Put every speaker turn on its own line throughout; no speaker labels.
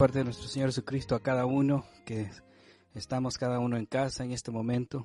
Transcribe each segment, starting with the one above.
parte de nuestro Señor Jesucristo a cada uno que estamos cada uno en casa en este momento.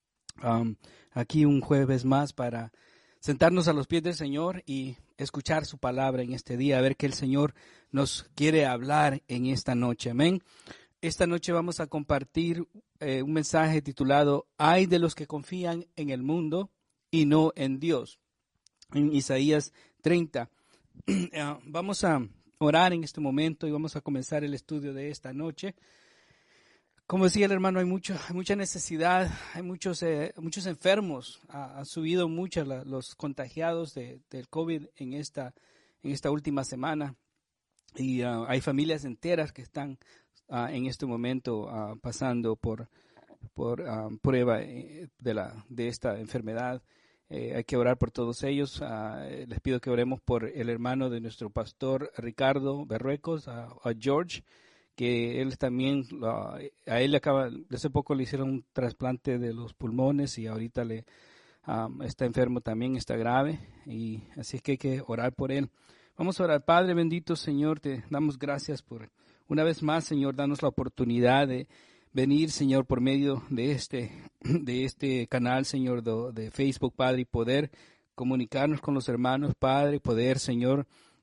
Aquí un jueves más para sentarnos a los pies del Señor y escuchar su palabra en este día, a ver qué el Señor nos quiere hablar en esta noche. Amén. Esta noche vamos a compartir un mensaje titulado "Ay de los que confían en el mundo y no en Dios", en Isaías 30. Vamos a orar en este momento y vamos a comenzar el estudio de esta noche. Como decía el hermano, hay mucha necesidad, hay muchos enfermos, ha subido mucho los contagiados del COVID en esta última semana, y hay familias enteras que están en este momento pasando por prueba de esta enfermedad. Hay que orar por todos ellos. Les pido que oremos por el hermano de nuestro pastor Ricardo Berruecos, a George, que él también, a él hace poco le hicieron un trasplante de los pulmones y ahorita está enfermo también, está grave, y así es que hay que orar por él. Vamos a orar. Padre bendito, Señor, te damos gracias por una vez más, Señor, danos la oportunidad de venir, Señor, por medio de este canal, Señor, de Facebook, Padre, y poder comunicarnos con los hermanos, Padre, poder, Señor,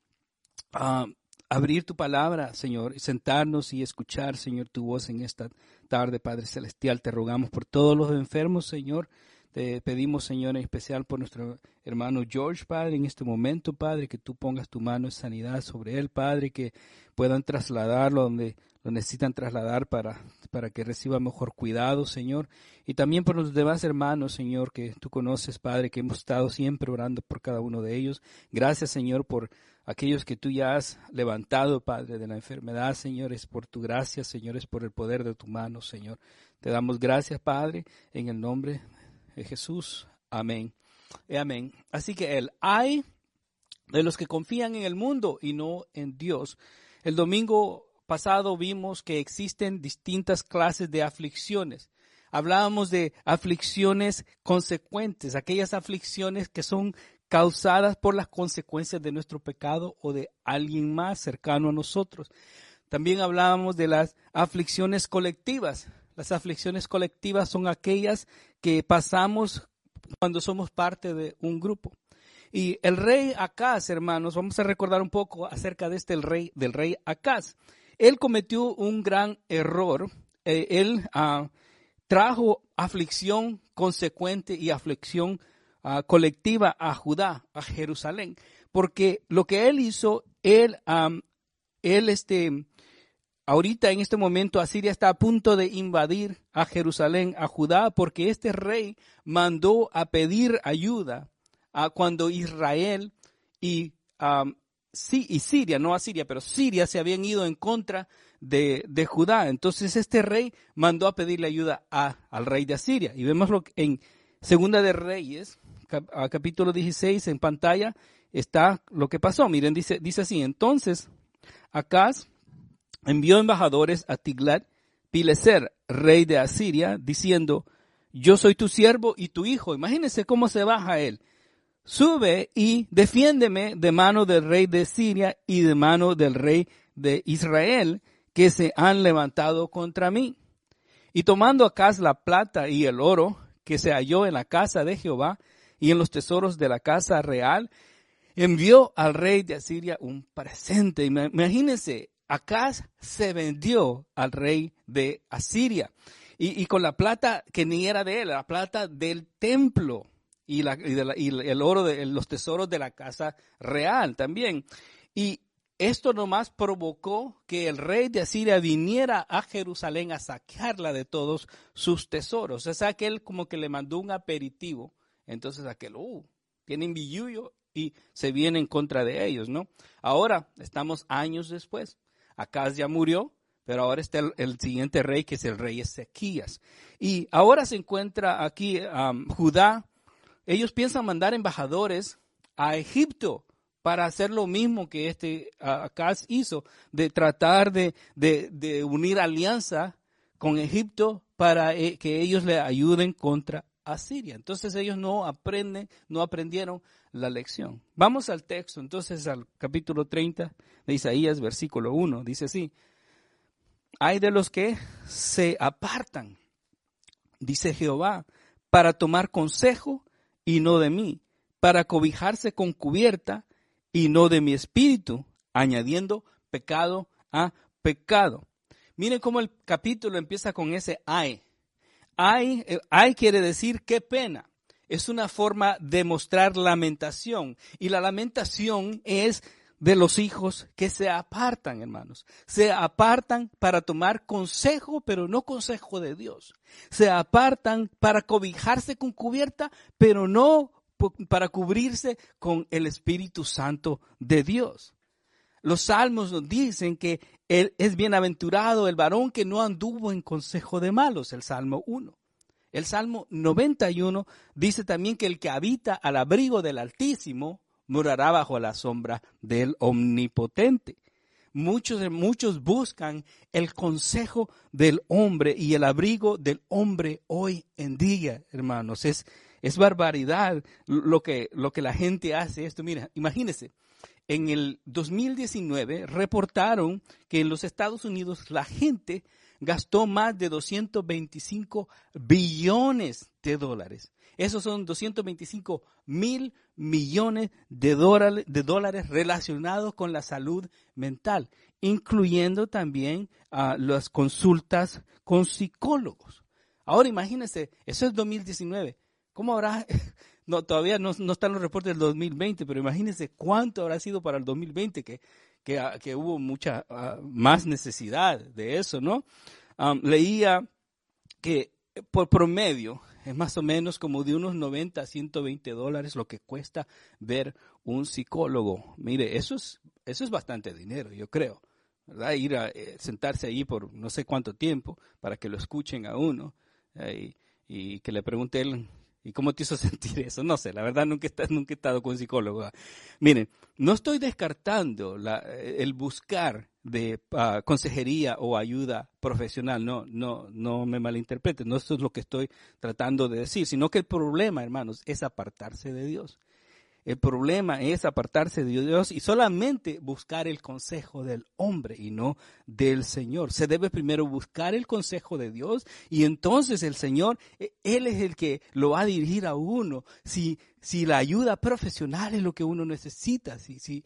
abrir tu palabra, Señor, y sentarnos y escuchar, Señor, tu voz en esta tarde, Padre Celestial. Te rogamos por todos los enfermos, Señor. Te pedimos, Señor, en especial por nuestro hermano George, Padre, en este momento, Padre, que tú pongas tu mano de sanidad sobre él, Padre, que puedan trasladarlo donde lo necesitan trasladar para que reciba mejor cuidado, Señor. Y también por los demás hermanos, Señor, que tú conoces, Padre, que hemos estado siempre orando por cada uno de ellos. Gracias, Señor, por aquellos que tú ya has levantado, Padre, de la enfermedad, Señor. Es por tu gracia, Señor, es por el poder de tu mano, Señor. Te damos gracias, Padre, en el nombre de Jesús. Amén. Amén. Así que el ay de los que confían en el mundo y no en Dios. El domingo pasado vimos que existen distintas clases de aflicciones. Hablábamos de aflicciones consecuentes, aquellas aflicciones que son causadas por las consecuencias de nuestro pecado o de alguien más cercano a nosotros. También hablábamos de las aflicciones colectivas. Las aflicciones colectivas son aquellas que pasamos cuando somos parte de un grupo. Y el rey Acaz, hermanos, vamos a recordar un poco acerca de del rey Acaz. Él cometió un gran error. Él trajo aflicción consecuente y aflicción colectiva a Judá, a Jerusalén, porque lo que él hizo, ahorita en este momento Asiria está a punto de invadir a Jerusalén, a Judá, porque este rey mandó a pedir ayuda cuando Israel y Siria, no Asiria, pero Siria se habían ido en contra de Judá. Entonces este rey mandó a pedirle ayuda al rey de Asiria. Y vemos en Segunda de Reyes, capítulo 16, en pantalla está lo que pasó. Miren, dice así: entonces Acaz envió embajadores a Tiglat-Pileser, rey de Asiria, diciendo: yo soy tu siervo y tu hijo. Imagínense cómo se baja él. Sube y defiéndeme de mano del rey de Siria y de mano del rey de Israel, que se han levantado contra mí. Y tomando Acaz la plata y el oro que se halló en la casa de Jehová y en los tesoros de la casa real, envió al rey de Asiria un presente. Imagínense, Acaz se vendió al rey de Asiria. Y con la plata que ni era de él, la plata del templo. Y el oro de los tesoros de la casa real también. Y esto nomás provocó que el rey de Asiria viniera a Jerusalén a saquearla de todos sus tesoros. O sea, que él como que le mandó un aperitivo. Entonces tienen billullo y se viene en contra de ellos, ¿no? Ahora, estamos años después. Acaz ya murió, pero ahora está el siguiente rey, que es el rey Ezequías. Y ahora se encuentra aquí Judá. Ellos piensan mandar embajadores a Egipto para hacer lo mismo que Acaz hizo, de tratar de unir alianza con Egipto para que ellos le ayuden contra Asiria. Entonces ellos no aprendieron la lección. Vamos al texto, entonces al capítulo 30 de Isaías, versículo 1. Dice así: hay de los que se apartan, dice Jehová, para tomar consejo y no de mí, para cobijarse con cubierta y no de mi espíritu, añadiendo pecado a pecado. Miren cómo el capítulo empieza con ese ay. Ay quiere decir qué pena. Es una forma de mostrar lamentación. Y la lamentación es de los hijos que se apartan, hermanos. Se apartan para tomar consejo, pero no consejo de Dios. Se apartan para cobijarse con cubierta, pero no para cubrirse con el Espíritu Santo de Dios. Los salmos nos dicen que es bienaventurado el varón que no anduvo en consejo de malos, el Salmo 1. El Salmo 91 dice también que el que habita al abrigo del Altísimo morará bajo la sombra del Omnipotente. Muchos buscan el consejo del hombre y el abrigo del hombre hoy en día, hermanos. Es barbaridad lo que la gente hace esto. Mira, imagínense. En el 2019 reportaron que en los Estados Unidos la gente gastó más de 225 billones de dólares. Esos son 225 mil millones de dólares relacionados con la salud mental, incluyendo también las consultas con psicólogos. Ahora imagínense, eso es 2019. ¿Cómo habrá? No, todavía no están los reportes del 2020, pero imagínense cuánto habrá sido para el 2020, que hubo mucha más necesidad de eso, ¿no? Leía que por promedio es más o menos como de unos 90 a 120 dólares lo que cuesta ver un psicólogo. Mire, eso es bastante dinero, yo creo, ¿verdad? Ir a sentarse ahí por no sé cuánto tiempo para que lo escuchen a uno y que le pregunten ¿y cómo te hizo sentir eso? No sé, la verdad nunca he estado con un psicólogo. Miren, no estoy descartando el buscar de consejería o ayuda profesional, no me malinterpreten, no eso es lo que estoy tratando de decir, sino que el problema, hermanos, es apartarse de Dios. El problema es apartarse de Dios y solamente buscar el consejo del hombre y no del Señor. Se debe primero buscar el consejo de Dios y entonces el Señor, Él es el que lo va a dirigir a uno. Si la ayuda profesional es lo que uno necesita,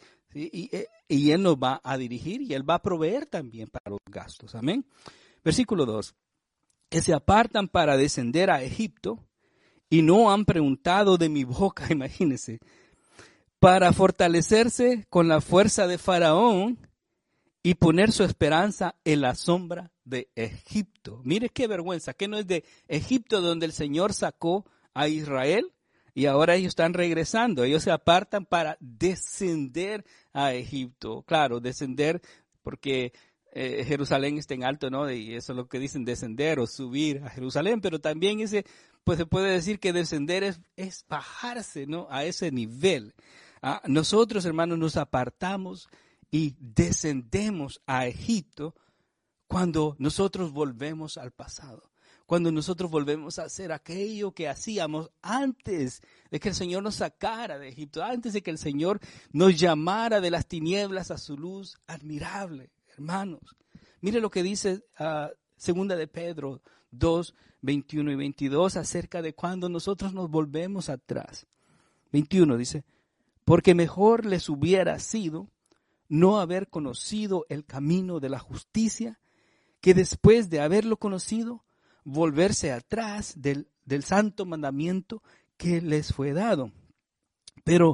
y Él nos va a dirigir y Él va a proveer también para los gastos. Amén. Versículo 2. Que se apartan para descender a Egipto y no han preguntado de mi boca, imagínense, para fortalecerse con la fuerza de Faraón y poner su esperanza en la sombra de Egipto. Mire qué vergüenza, que no es de Egipto donde el Señor sacó a Israel y ahora ellos están regresando. Ellos se apartan para descender a Egipto. Claro, descender porque Jerusalén está en alto, ¿no? Y eso es lo que dicen, descender o subir a Jerusalén, pero también pues se puede decir que descender es bajarse, ¿no? A ese nivel. Nosotros, hermanos, nos apartamos y descendemos a Egipto cuando nosotros volvemos al pasado, cuando nosotros volvemos a hacer aquello que hacíamos antes de que el Señor nos sacara de Egipto, antes de que el Señor nos llamara de las tinieblas a su luz admirable, hermanos. Mire lo que dice Segunda de Pedro 2, 21 y 22 acerca de cuando nosotros nos volvemos atrás. 21 dice, porque mejor les hubiera sido no haber conocido el camino de la justicia, que después de haberlo conocido, volverse atrás del santo mandamiento que les fue dado. Pero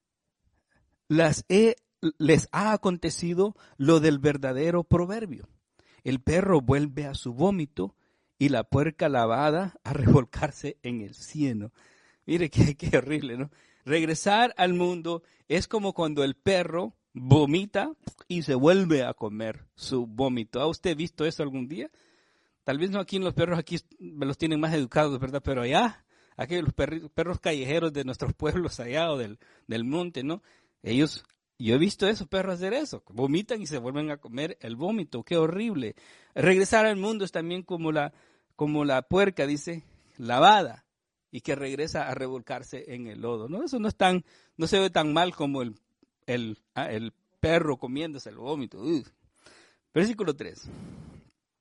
les ha acontecido lo del verdadero proverbio. El perro vuelve a su vómito y la puerca lavada a revolcarse en el cieno. Mire qué horrible, ¿no? Regresar al mundo es como cuando el perro vomita y se vuelve a comer su vómito. ¿Ha usted visto eso algún día? Tal vez no aquí, los perros aquí me los tienen más educados, ¿verdad? Pero allá, aquí los perros callejeros de nuestros pueblos allá o del monte, ¿no? Yo he visto esos perros hacer eso, vomitan y se vuelven a comer el vómito. ¡Qué horrible! Regresar al mundo es también como la puerca, dice, lavada, y que regresa a revolcarse en el lodo, ¿no? Eso no se ve tan mal como el perro comiéndose el vómito. Versículo 3.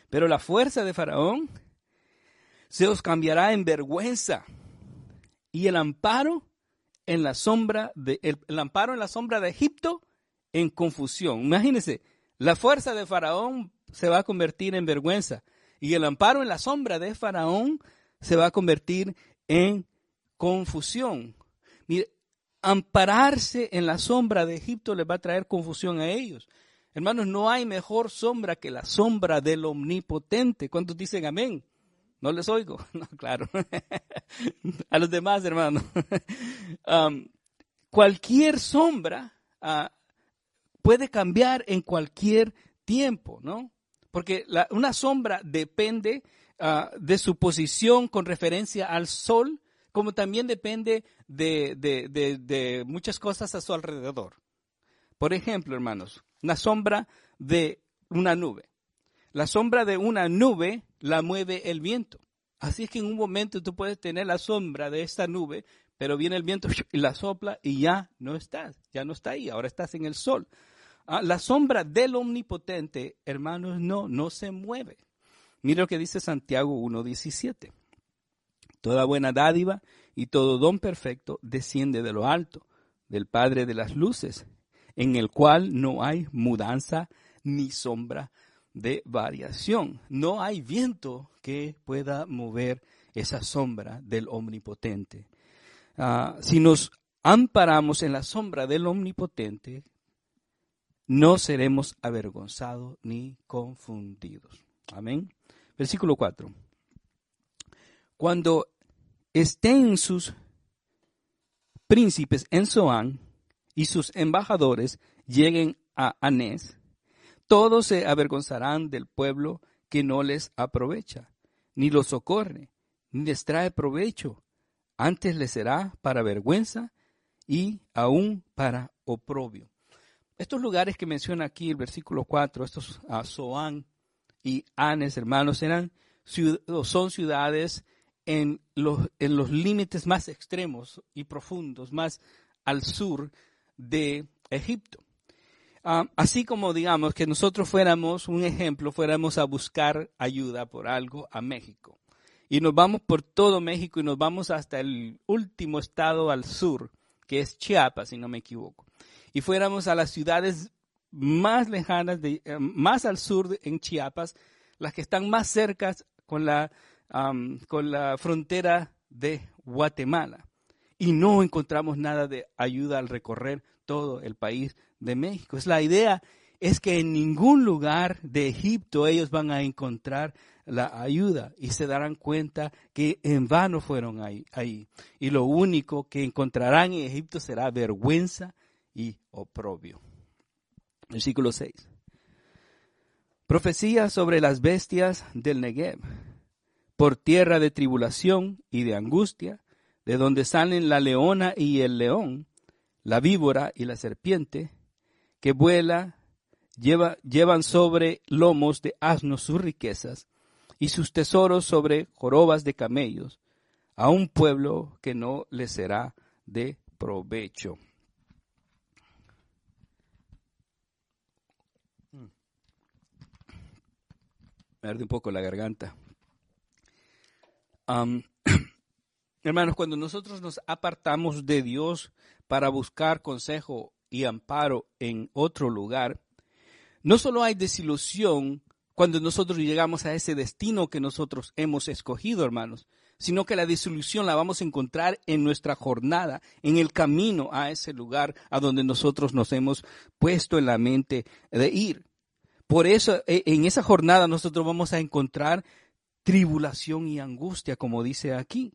Pero la fuerza de Faraón se os cambiará en vergüenza, y el amparo en la sombra de Egipto en confusión. Imagínense, la fuerza de Faraón se va a convertir en vergüenza, y el amparo en la sombra de Faraón se va a convertir en confusión. Mire, ampararse en la sombra de Egipto les va a traer confusión a ellos. Hermanos, no hay mejor sombra que la sombra del Omnipotente. ¿Cuántos dicen amén? No les oigo. No, claro. A los demás, hermanos. Cualquier sombra puede cambiar en cualquier tiempo, ¿no? Porque una sombra depende de su posición con referencia al sol, como también depende de muchas cosas a su alrededor. Por ejemplo, hermanos, una sombra de una nube. La sombra de una nube la mueve el viento. Así es que en un momento tú puedes tener la sombra de esta nube, pero viene el viento y la sopla y ya no está ahí, ahora estás en el sol. La sombra del Omnipotente, hermanos, no se mueve. Mira lo que dice Santiago 1:17. Toda buena dádiva y todo don perfecto desciende de lo alto, del Padre de las luces, en el cual no hay mudanza ni sombra de variación. No hay viento que pueda mover esa sombra del Omnipotente. Si nos amparamos en la sombra del Omnipotente, no seremos avergonzados ni confundidos. Amén. Versículo 4. Cuando estén sus príncipes en Zoán y sus embajadores lleguen a Anés, todos se avergonzarán del pueblo que no les aprovecha, ni los socorre, ni les trae provecho. Antes les será para vergüenza y aún para oprobio. Estos lugares que menciona aquí el versículo 4, estos Zoán y Anés, hermanos, son ciudades en los límites más extremos y profundos, más al sur de Egipto. Así como digamos que nosotros fuéramos a buscar ayuda por algo a México. Y nos vamos por todo México y nos vamos hasta el último estado al sur, que es Chiapas, si no me equivoco. Y fuéramos a las ciudades más lejanas, más al sur en Chiapas, las que están más cercas con la frontera de Guatemala. Y no encontramos nada de ayuda al recorrer todo el país de México. La idea es que en ningún lugar de Egipto ellos van a encontrar la ayuda y se darán cuenta que en vano fueron ahí. Y lo único que encontrarán en Egipto será vergüenza y oprobio. Versículo 6. Profecía sobre las bestias del Negev, por tierra de tribulación y de angustia, de donde salen la leona y el león, la víbora y la serpiente, que vuela, llevan sobre lomos de asnos sus riquezas, y sus tesoros sobre jorobas de camellos, a un pueblo que no les será de provecho. Me arde un poco la garganta. Hermanos, cuando nosotros nos apartamos de Dios para buscar consejo y amparo en otro lugar, no solo hay desilusión cuando nosotros llegamos a ese destino que nosotros hemos escogido, hermanos, sino que la desilusión la vamos a encontrar en nuestra jornada, en el camino a ese lugar a donde nosotros nos hemos puesto en la mente de ir. Por eso, en esa jornada nosotros vamos a encontrar tribulación y angustia, como dice aquí.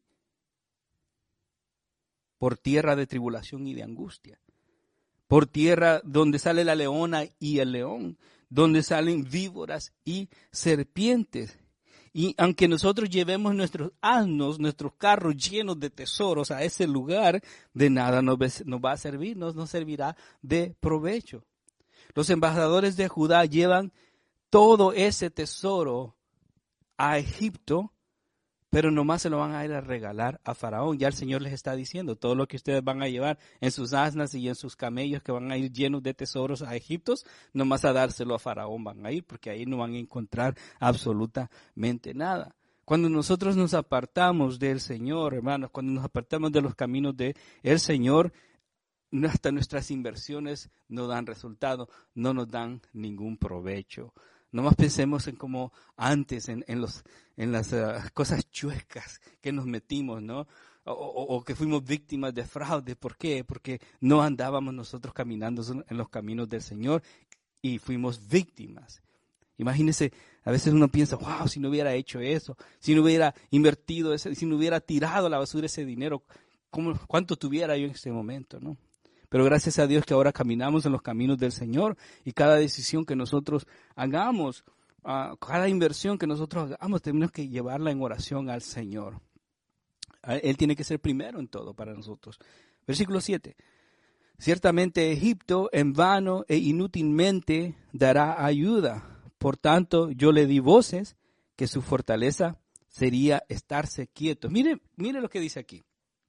Por tierra de tribulación y de angustia. Por tierra donde sale la leona y el león, donde salen víboras y serpientes. Y aunque nosotros llevemos nuestros asnos, nuestros carros llenos de tesoros a ese lugar, de nada nos va a servir, nos servirá de provecho. Los embajadores de Judá llevan todo ese tesoro a Egipto pero nomás se lo van a ir a regalar a Faraón. Ya el Señor les está diciendo, todo lo que ustedes van a llevar en sus asnas y en sus camellos que van a ir llenos de tesoros a Egipto, nomás a dárselo a Faraón van a ir, porque ahí no van a encontrar absolutamente nada. Cuando nosotros nos apartamos del Señor, hermanos, cuando nos apartamos de los caminos del Señor, hasta nuestras inversiones no dan resultado, no nos dan ningún provecho. No más pensemos en como antes, en las cosas chuecas que nos metimos, ¿no? O que fuimos víctimas de fraude. ¿Por qué? Porque no andábamos nosotros caminando en los caminos del Señor y fuimos víctimas. Imagínense, a veces uno piensa, wow, si no hubiera hecho eso, si no hubiera invertido eso, si no hubiera tirado a la basura ese dinero, ¿cuánto tuviera yo en ese momento, no? Pero gracias a Dios que ahora caminamos en los caminos del Señor y cada decisión que nosotros hagamos, cada inversión que nosotros hagamos, tenemos que llevarla en oración al Señor. Él tiene que ser primero en todo para nosotros. Versículo 7. Ciertamente Egipto en vano e inútilmente dará ayuda. Por tanto, yo le di voces que su fortaleza sería estarse quieto. Mire lo que dice aquí.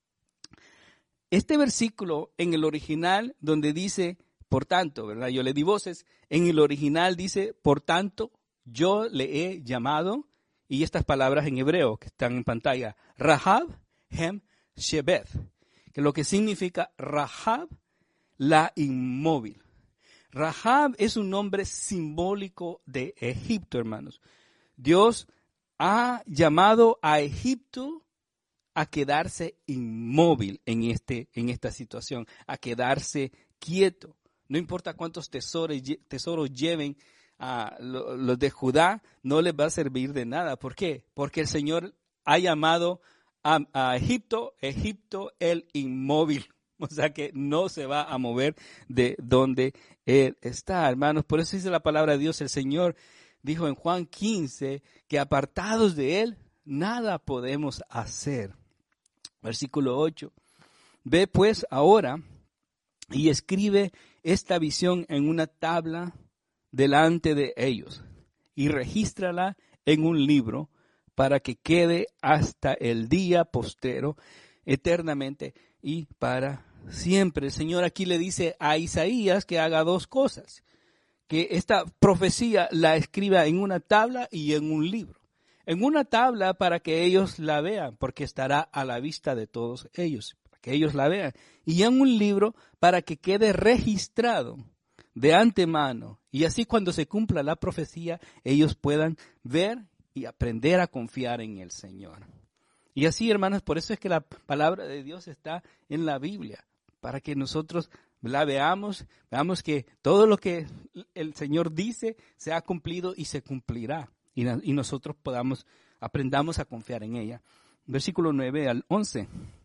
Este versículo en el original donde dice, por tanto, ¿verdad? Yo le di voces, en el original dice, por tanto, yo le he llamado, y estas palabras en hebreo que están en pantalla, Rahab Hem Shebeth, que lo que significa Rahab, la inmóvil. Rahab es un nombre simbólico de Egipto, hermanos. Dios ha llamado a Egipto a quedarse inmóvil en esta situación, a quedarse quieto. No importa cuántos tesoros lleven a los de Judá, no les va a servir de nada. ¿Por qué? Porque el Señor ha llamado a Egipto el inmóvil. O sea que no se va a mover de donde Él está, hermanos. Por eso dice la palabra de Dios, el Señor dijo en Juan 15 que apartados de Él, nada podemos hacer. Versículo 8. Ve pues ahora y escribe esta visión en una tabla delante de ellos y regístrala en un libro para que quede hasta el día postero eternamente y para siempre. El Señor aquí le dice a Isaías que haga dos cosas, que esta profecía la escriba en una tabla y en un libro. En una tabla para que ellos la vean, porque estará a la vista de todos ellos, para que ellos la vean. Y en un libro para que quede registrado de antemano. Y así cuando se cumpla la profecía, ellos puedan ver y aprender a confiar en el Señor. Y así, hermanos, por eso es que la palabra de Dios está en la Biblia, para que nosotros la veamos que todo lo que el Señor dice se ha cumplido y se cumplirá. Y nosotros aprendamos a confiar en ella. Versículo 9 al 11.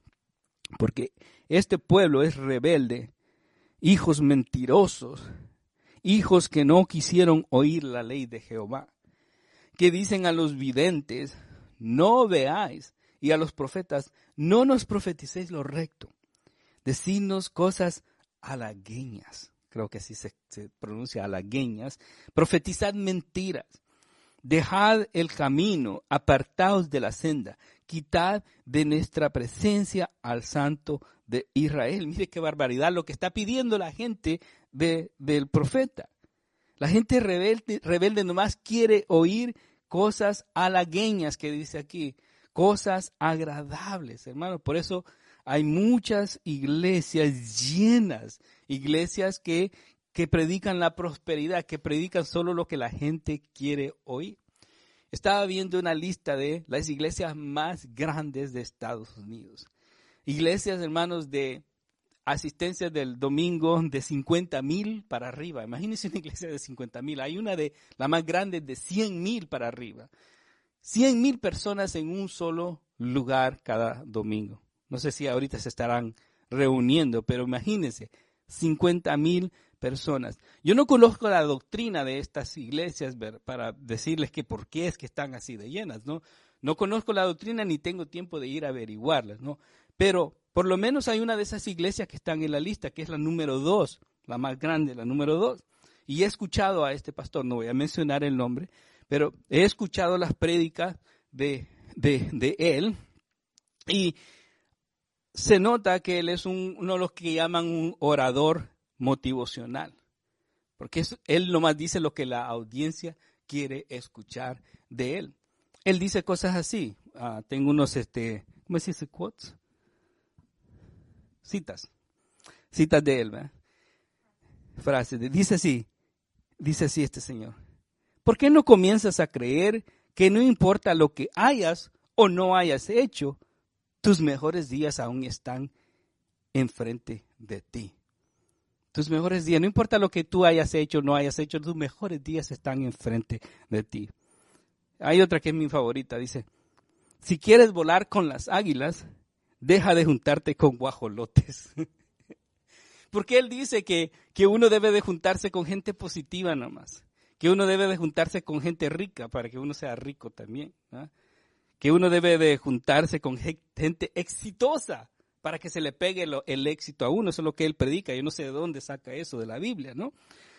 Porque este pueblo es rebelde, hijos mentirosos, hijos que no quisieron oír la ley de Jehová, que dicen a los videntes, no veáis, y a los profetas, no nos profeticéis lo recto. Decidnos cosas halagueñas, creo que así se pronuncia, halagueñas, profetizad mentiras. Dejad el camino, apartaos de la senda, quitad de nuestra presencia al Santo de Israel. Mire qué barbaridad lo que está pidiendo la gente del profeta. La gente rebelde nomás quiere oír cosas halagueñas que dice aquí, cosas agradables, hermanos. Por eso hay muchas iglesias llenas, iglesias que predican la prosperidad, que predican solo lo que la gente quiere oír. Estaba viendo una lista de las iglesias más grandes de Estados Unidos. Iglesias, hermanos, de asistencia del domingo de 50,000 para arriba. Imagínense una iglesia de 50,000. Hay una de la más grande de 100,000 para arriba. 100,000 personas en un solo lugar cada domingo. No sé si ahorita se estarán reuniendo, pero imagínense, 50,000 personas. Yo no conozco la doctrina de estas iglesias para decirles que por qué es que están así de llenas, ¿no? No conozco la doctrina ni tengo tiempo de ir a averiguarlas, ¿no? Pero por lo menos hay una de esas iglesias que están en la lista, que es la número 2, la más grande, la número 2. Y he escuchado a este pastor, no voy a mencionar el nombre, pero he escuchado las prédicas de de él. Y se nota que él es uno de los que llaman un orador motivacional. Porque él nomás dice lo que la audiencia quiere escuchar de él. Él dice cosas así. Tengo unos, ¿cómo se dice? Quotes. Citas de él, ¿verdad? Frases. Dice así este señor. ¿Por qué no comienzas a creer que no importa lo que hayas o no hayas hecho, tus mejores días aún están enfrente de ti? Tus mejores días, no importa lo que tú hayas hecho o no hayas hecho, tus mejores días están enfrente de ti. Hay otra que es mi favorita, dice, si quieres volar con las águilas, deja de juntarte con guajolotes. Porque él dice que uno debe de juntarse con gente positiva nomás, que uno debe de juntarse con gente rica para que uno sea rico también, ¿no? Que uno debe de juntarse con gente exitosa para que se le pegue el éxito a uno. Eso es lo que él predica. Yo no sé de dónde saca eso de la Biblia, ¿no?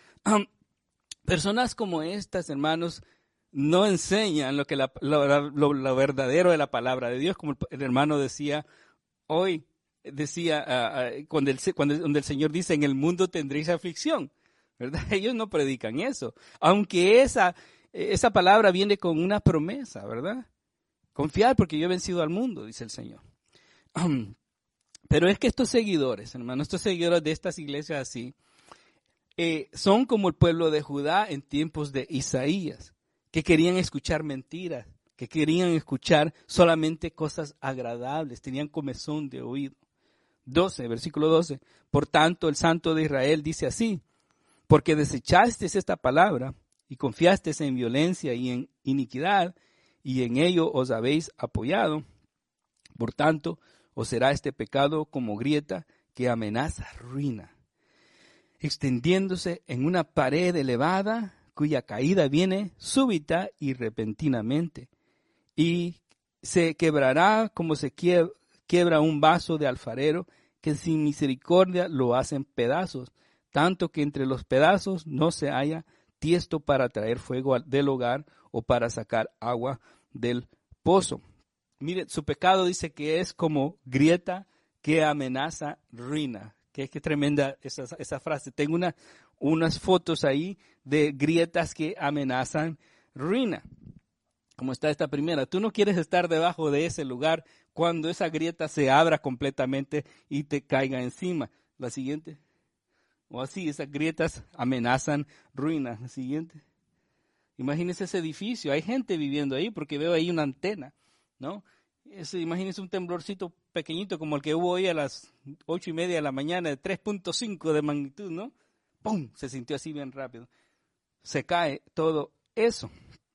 Personas como estas, hermanos, no enseñan lo verdadero de la palabra de Dios, como el hermano decía hoy, cuando el Señor dice, en el mundo tendréis aflicción, ¿verdad? Ellos no predican eso, aunque esa palabra viene con una promesa, ¿verdad? Confiar porque yo he vencido al mundo, dice el Señor. Pero es que estos seguidores, hermanos, estos seguidores de estas iglesias así, son como el pueblo de Judá en tiempos de Isaías, que querían escuchar mentiras, que querían escuchar solamente cosas agradables, tenían comezón de oído. Versículo 12. Por tanto, el Santo de Israel dice así, porque desechasteis esta palabra y confiasteis en violencia y en iniquidad, y en ello os habéis apoyado. Por tanto, os será este pecado como grieta que amenaza ruina, extendiéndose en una pared elevada, cuya caída viene súbita y repentinamente, y se quebrará como se quiebra un vaso de alfarero, que sin misericordia lo hacen pedazos, tanto que entre los pedazos no se haya tiesto para traer fuego del hogar o para sacar agua del pozo. Mire, su pecado dice que es como grieta que amenaza ruina. Qué tremenda esa frase. Tengo unas fotos ahí de grietas que amenazan ruina. Como está esta primera. Tú no quieres estar debajo de ese lugar cuando esa grieta se abra completamente y te caiga encima. La siguiente. O así, esas grietas amenazan ruina. La siguiente. Imagínese ese edificio. Hay gente viviendo ahí porque veo ahí una antena, ¿no? Imagínense un temblorcito pequeñito como el que hubo hoy a las 8:30 de la mañana, de 3.5 de magnitud, ¿no? ¡Pum! Se sintió así bien rápido. Se cae todo eso.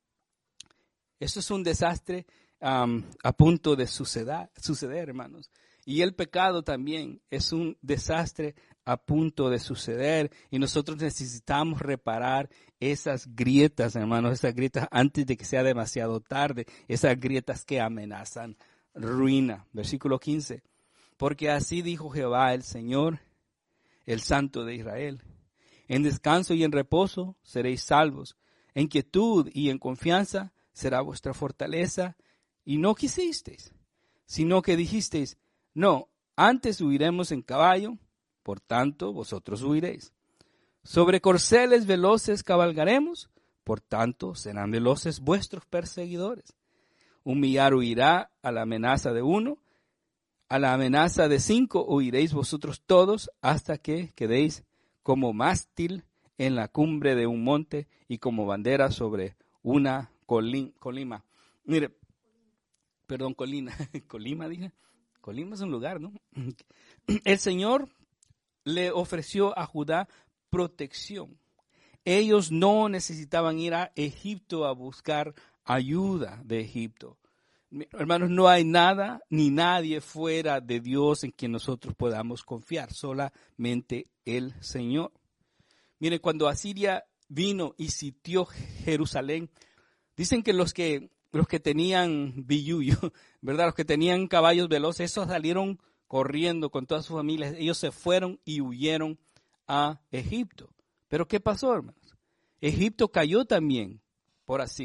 Eso es un desastre a punto de suceder, hermanos. Y el pecado también es un desastre a punto de suceder. Y nosotros necesitamos reparar esas grietas, hermanos, esas grietas antes de que sea demasiado tarde. Esas grietas que amenazan ruina. Versículo 15. Porque así dijo Jehová el Señor, el Santo de Israel. En descanso y en reposo seréis salvos. En quietud y en confianza será vuestra fortaleza. Y no quisisteis, sino que dijisteis, no, antes huiremos en caballo, por tanto vosotros huiréis. Sobre corceles veloces cabalgaremos, por tanto serán veloces vuestros perseguidores. Humillar huirá a la amenaza de uno, a la amenaza de 5 huiréis vosotros todos, hasta que quedéis como mástil en la cumbre de un monte y como bandera sobre una colima. Mire, perdón, colina. Colima, dije. Colima es un lugar, ¿no? El Señor le ofreció a Judá protección. Ellos no necesitaban ir a Egipto a buscar ayuda de Egipto. Hermanos, no hay nada ni nadie fuera de Dios en quien nosotros podamos confiar, solamente el Señor. Miren, cuando Asiria vino y sitió Jerusalén, dicen que los que tenían billuyo, ¿verdad? Los que tenían caballos veloces, esos salieron corriendo con todas sus familias. Ellos se fueron y huyeron a Egipto. Pero ¿qué pasó, hermanos? Egipto cayó también por Asiria.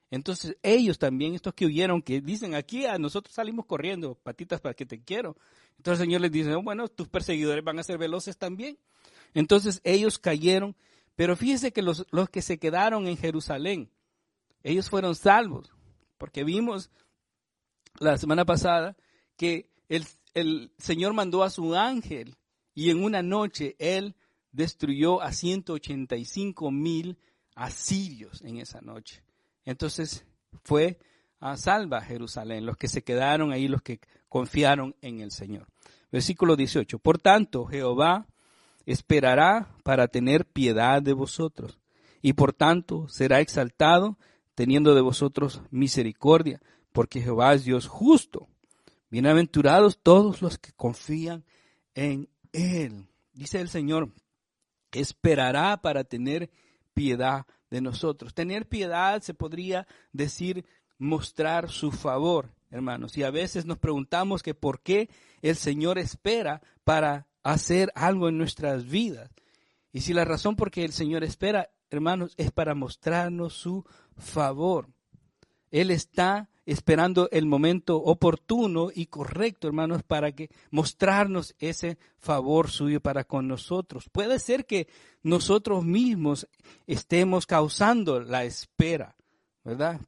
Entonces ellos también, estos que huyeron, que dicen, aquí a nosotros salimos corriendo, patitas para que te quiero. Entonces el Señor les dice, bueno, tus perseguidores van a ser veloces también. Entonces ellos cayeron, pero fíjese que los que se quedaron en Jerusalén, ellos fueron salvos, porque vimos la semana pasada que el Señor mandó a su ángel y en una noche Él destruyó a 185,000 asirios en esa noche. Entonces fue a salva Jerusalén, los que se quedaron ahí, los que confiaron en el Señor. Versículo 18. Por tanto, Jehová esperará para tener piedad de vosotros, y por tanto será exaltado, teniendo de vosotros misericordia, porque Jehová es Dios justo. Bienaventurados todos los que confían en Él. Dice el Señor, esperará para tener piedad de nosotros. Tener piedad se podría decir mostrar su favor, hermanos. Y a veces nos preguntamos que por qué el Señor espera para hacer algo en nuestras vidas. Y si la razón por qué el Señor espera, hermanos, es para mostrarnos su favor. Él está esperando el momento oportuno y correcto, hermanos, para que mostrarnos ese favor suyo para con nosotros. Puede ser que nosotros mismos estemos causando la espera, ¿verdad?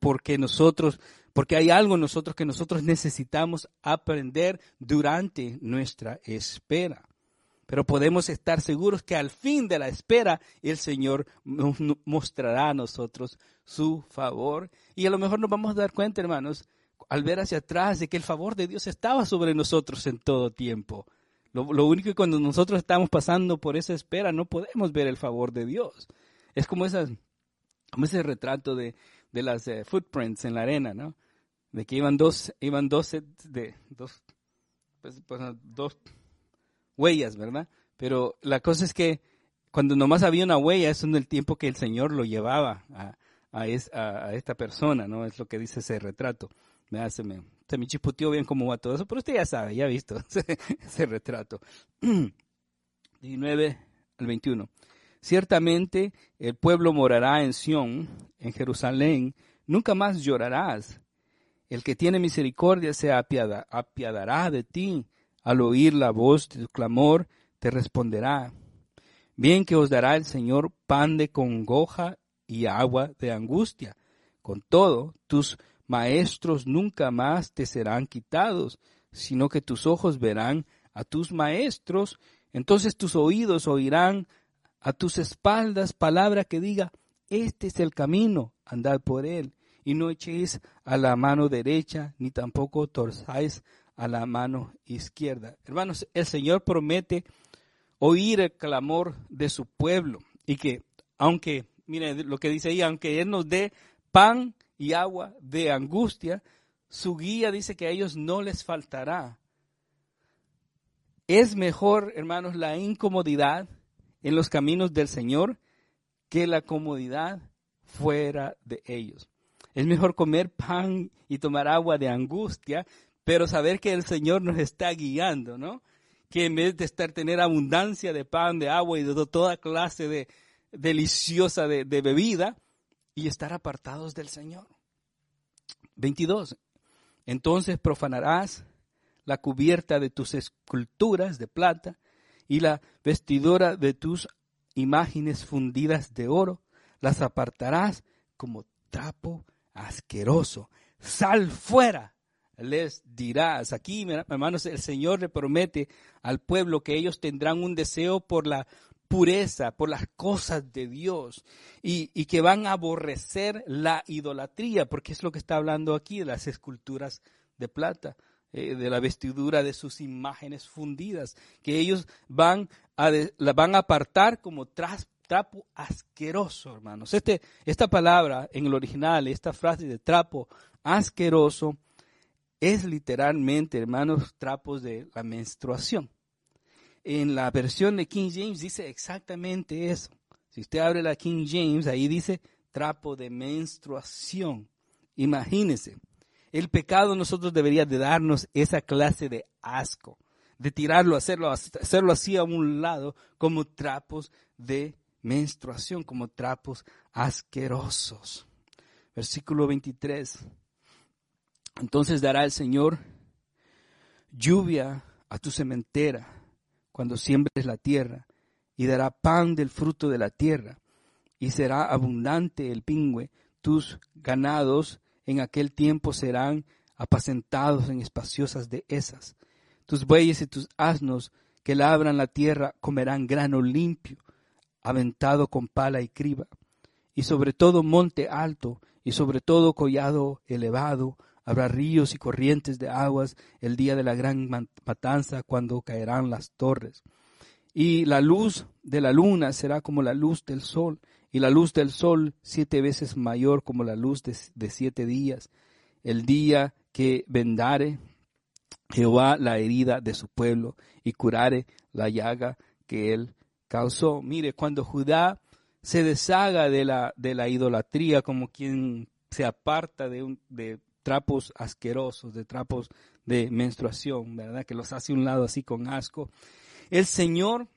Porque hay algo en nosotros que nosotros necesitamos aprender durante nuestra espera. Pero podemos estar seguros que al fin de la espera el Señor nos mostrará a nosotros su favor. Y a lo mejor nos vamos a dar cuenta, hermanos, al ver hacia atrás de que el favor de Dios estaba sobre nosotros en todo tiempo. Lo único que cuando nosotros estamos pasando por esa espera no podemos ver el favor de Dios. Es como ese retrato de las footprints en la arena, ¿no? De que iban dos huellas, ¿verdad? Pero la cosa es que cuando nomás había una huella es en el tiempo que el Señor lo llevaba a esta persona, ¿no? Es lo que dice ese retrato. Se me chispoteó bien cómo va todo eso, pero usted ya sabe, ya ha visto ese retrato. 19 al 21. Ciertamente el pueblo morará en Sión, en Jerusalén, nunca más llorarás. El que tiene misericordia se apiadará de ti. Al oír la voz de tu clamor, te responderá. Bien que os dará el Señor pan de congoja y agua de angustia. Con todo, tus maestros nunca más te serán quitados, sino que tus ojos verán a tus maestros. Entonces tus oídos oirán a tus espaldas palabra que diga, este es el camino, andad por él. Y no echéis a la mano derecha, ni tampoco torzáis a la mano izquierda. Hermanos, el Señor promete oír el clamor de su pueblo y que aunque, miren lo que dice ahí, aunque Él nos dé pan y agua de angustia, su guía dice que a ellos no les faltará. Es mejor, hermanos, la incomodidad en los caminos del Señor que la comodidad fuera de ellos. Es mejor comer pan y tomar agua de angustia, pero saber que el Señor nos está guiando, ¿no? Que en vez de tener abundancia de pan, de agua y de toda clase de deliciosa de bebida, y estar apartados del Señor. 22. Entonces profanarás la cubierta de tus esculturas de plata y la vestidura de tus imágenes fundidas de oro. Las apartarás como trapo asqueroso. Sal fuera, les dirás. Aquí, hermanos, el Señor le promete al pueblo que ellos tendrán un deseo por la pureza, por las cosas de Dios y que van a aborrecer la idolatría, porque es lo que está hablando aquí de las esculturas de plata, de la vestidura de sus imágenes fundidas, que ellos la van a apartar como trapo asqueroso, hermanos. Esta palabra en el original, esta frase de trapo asqueroso, es literalmente, hermanos, trapos de la menstruación. En la versión de King James dice exactamente eso. Si usted abre la King James, ahí dice trapo de menstruación. Imagínese, el pecado a nosotros debería de darnos esa clase de asco, de tirarlo, hacerlo así a un lado como trapos de menstruación, como trapos asquerosos. Versículo 23. Entonces dará el Señor lluvia a tu sementera cuando siembres la tierra, y dará pan del fruto de la tierra, y será abundante el pingüe. Tus ganados en aquel tiempo serán apacentados en espaciosas dehesas. Tus bueyes y tus asnos que labran la tierra comerán grano limpio, aventado con pala y criba. Y sobre todo monte alto, y sobre todo collado elevado, habrá ríos y corrientes de aguas el día de la gran matanza, cuando caerán las torres. Y la luz de la luna será como la luz del sol, y la luz del sol 7 veces mayor como la luz de 7 días. El día que vendare Jehová la herida de su pueblo, y curare la llaga que él causó. Mire, cuando Judá se deshaga de la idolatría, como quien se aparta de trapos asquerosos, de trapos de menstruación, ¿verdad? Que los hace a un lado así con asco. El Señor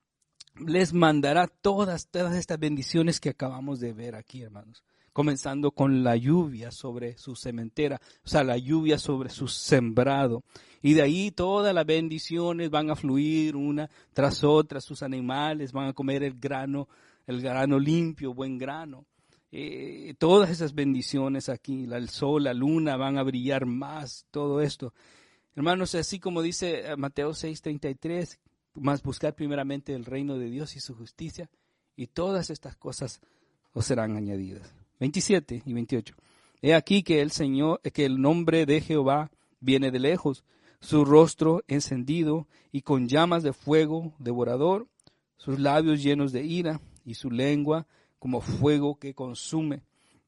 les mandará todas estas bendiciones que acabamos de ver aquí, hermanos. Comenzando con la lluvia sobre su sementera, o sea, la lluvia sobre su sembrado. Y de ahí todas las bendiciones van a fluir una tras otra. Sus animales van a comer el grano limpio, buen grano. Todas esas bendiciones aquí, el sol, la luna van a brillar más, todo esto. Hermanos, así como dice Mateo 6:33, más buscar primeramente el reino de Dios y su justicia, y todas estas cosas os serán añadidas. 27 y 28. He aquí que el nombre de Jehová viene de lejos, su rostro encendido y con llamas de fuego devorador, sus labios llenos de ira y su lengua como fuego que consume.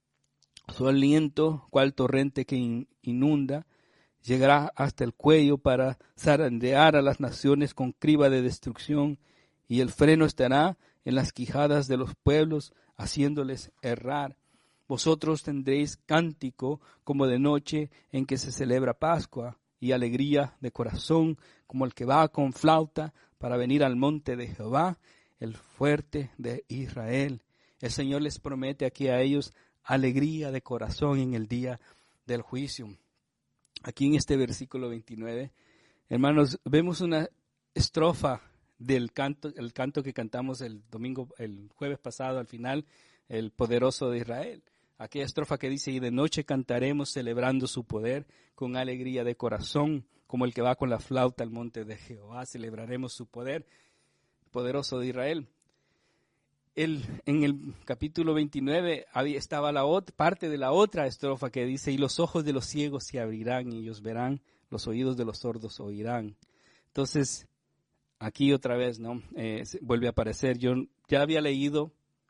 Su aliento, cual torrente que inunda, llegará hasta el cuello para zarandear a las naciones con criba de destrucción, y el freno estará en las quijadas de los pueblos, haciéndoles errar. Vosotros tendréis cántico como de noche en que se celebra Pascua, y alegría de corazón como el que va con flauta para venir al monte de Jehová, el fuerte de Israel. El Señor les promete aquí a ellos alegría de corazón en el día del juicio. Aquí en este versículo 29, hermanos, vemos una estrofa del canto, el canto que cantamos el jueves pasado al final, el poderoso de Israel. Aquella estrofa que dice: y de noche cantaremos celebrando su poder con alegría de corazón, como el que va con la flauta al monte de Jehová, celebraremos su poder, poderoso de Israel. En el capítulo 29 estaba parte de la otra estrofa que dice: y los ojos de los ciegos se abrirán y ellos verán, los oídos de los sordos oirán. Entonces, aquí otra vez, ¿no? Vuelve a aparecer. Yo ya había leído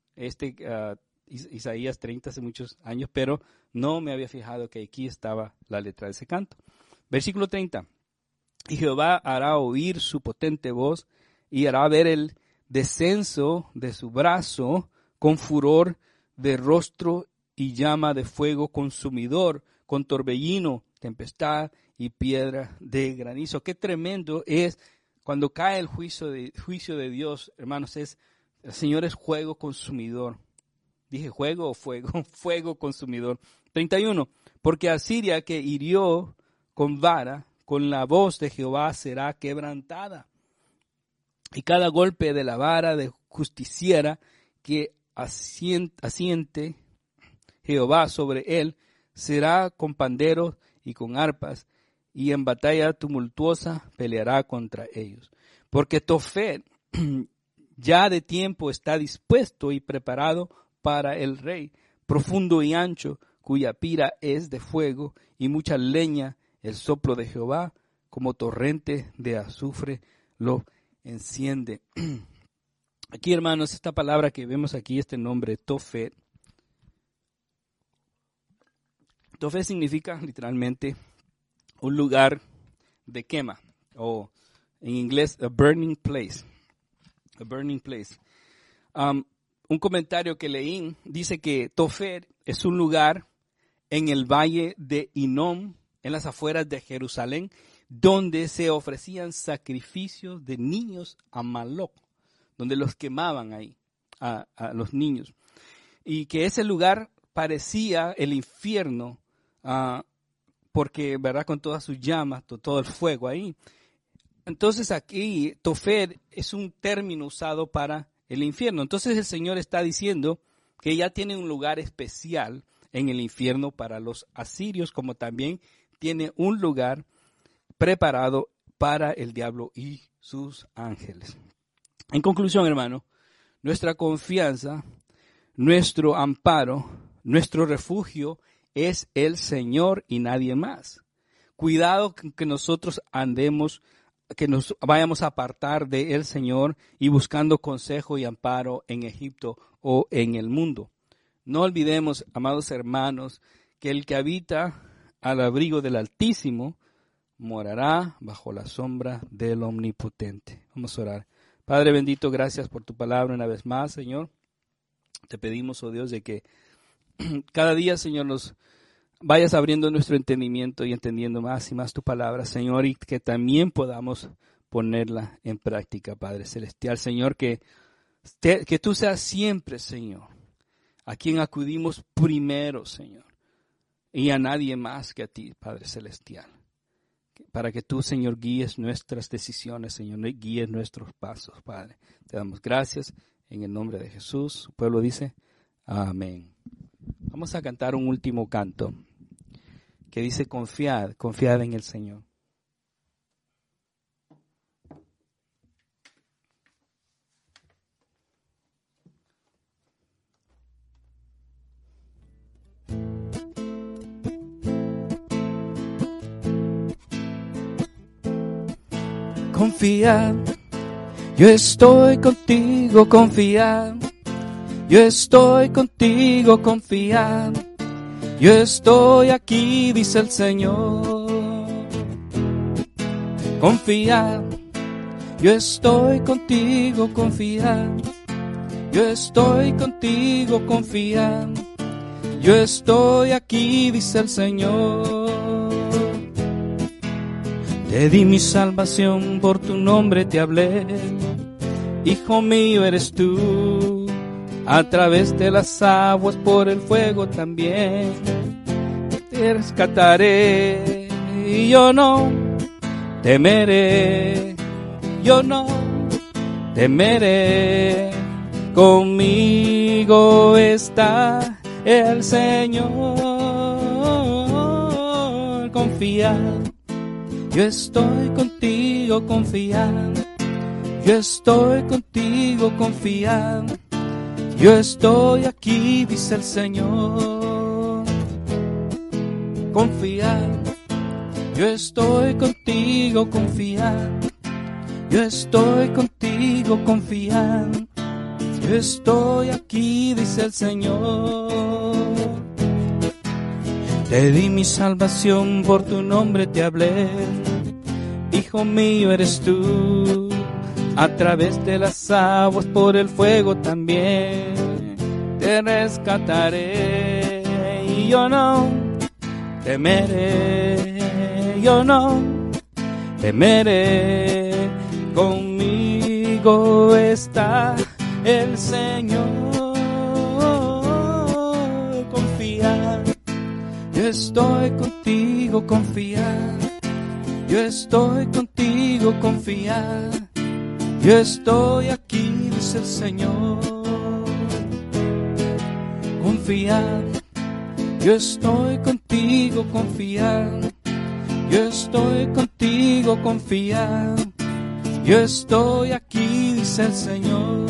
Isaías 30 hace muchos años, pero no me había fijado que aquí estaba la letra de ese canto. Versículo 30. Y Jehová hará oír su potente voz y hará ver el descenso de su brazo con furor de rostro y llama de fuego consumidor, con torbellino, tempestad y piedra de granizo. Qué tremendo es cuando cae el juicio de Dios, hermanos. El Señor es fuego consumidor. Dije juego o fuego, fuego consumidor. 31. Porque Asiria, que hirió con vara, con la voz de Jehová será quebrantada. Y cada golpe de la vara de justiciera que asiente Jehová sobre él será con panderos y con arpas, y en batalla tumultuosa peleará contra ellos. Porque Tofet ya de tiempo está dispuesto y preparado para el rey, profundo y ancho, cuya pira es de fuego, y mucha leña, el soplo de Jehová, como torrente de azufre lo enciende. Aquí, hermanos, esta palabra que vemos aquí, este nombre, Tofet. Tofet significa literalmente un lugar de quema, o en inglés, a burning place. A burning place. Un comentario que leí dice que Tofet es un lugar en el valle de Hinnom, en las afueras de Jerusalén, donde se ofrecían sacrificios de niños a Moloc, donde los quemaban ahí a los niños. Y que ese lugar parecía el infierno, porque, ¿verdad?, con todas sus llamas, todo el fuego ahí. Entonces aquí, Tofet es un término usado para el infierno. Entonces el Señor está diciendo que ya tiene un lugar especial en el infierno para los asirios, como también tiene un lugar preparado para el diablo y sus ángeles. En conclusión, hermano, nuestra confianza, nuestro amparo, nuestro refugio es el Señor y nadie más. Cuidado que nosotros andemos, que nos vayamos a apartar del Señor y buscando consejo y amparo en Egipto o en el mundo. No olvidemos, amados hermanos, que el que habita al abrigo del Altísimo morará bajo la sombra del Omnipotente. Vamos a orar. Padre bendito, gracias por tu palabra una vez más, Señor. Te pedimos, oh Dios, de que cada día, Señor, nos vayas abriendo nuestro entendimiento y entendiendo más y más tu palabra, Señor, y que también podamos ponerla en práctica, Padre Celestial. Señor, que tú seas siempre, Señor, a quien acudimos primero, Señor, y a nadie más que a ti, Padre Celestial. Para que tú, Señor, guíes nuestras decisiones, Señor, guíes nuestros pasos, Padre. Te damos gracias en el nombre de Jesús. Su pueblo dice, amén. Vamos a cantar un último canto que dice, confiad en el Señor. Confía, yo estoy contigo, confía. Yo estoy contigo, confía. Yo estoy aquí, dice el Señor. Confía, yo estoy contigo, confía. Yo estoy contigo, confía. Yo estoy aquí, dice el Señor. Te di mi salvación, por tu nombre te hablé. Hijo mío eres tú, a través de las aguas, por el fuego también. Te rescataré y yo no temeré, yo no temeré. Conmigo está el Señor. Confía, yo estoy contigo, confía. Yo estoy contigo, confía. Yo estoy aquí, dice el Señor. Confía, yo estoy contigo, confía. Yo estoy contigo, confía. Yo estoy aquí, dice el Señor. Te di mi salvación, por tu nombre te hablé. Hijo mío eres tú, a través de las aguas, por el fuego también. Te rescataré y yo no temeré, yo no temeré. Conmigo está el Señor. Confía, yo estoy contigo, confía. Yo estoy contigo, confía. Yo estoy aquí, dice el Señor. Confía, yo estoy contigo, confía. Yo estoy contigo, confía. Yo estoy aquí, dice el Señor.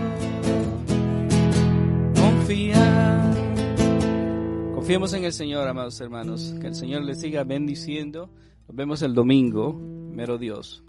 Confía. Confiemos en el Señor, amados hermanos. Que el Señor les siga bendiciendo. Nos vemos el domingo, mero Dios.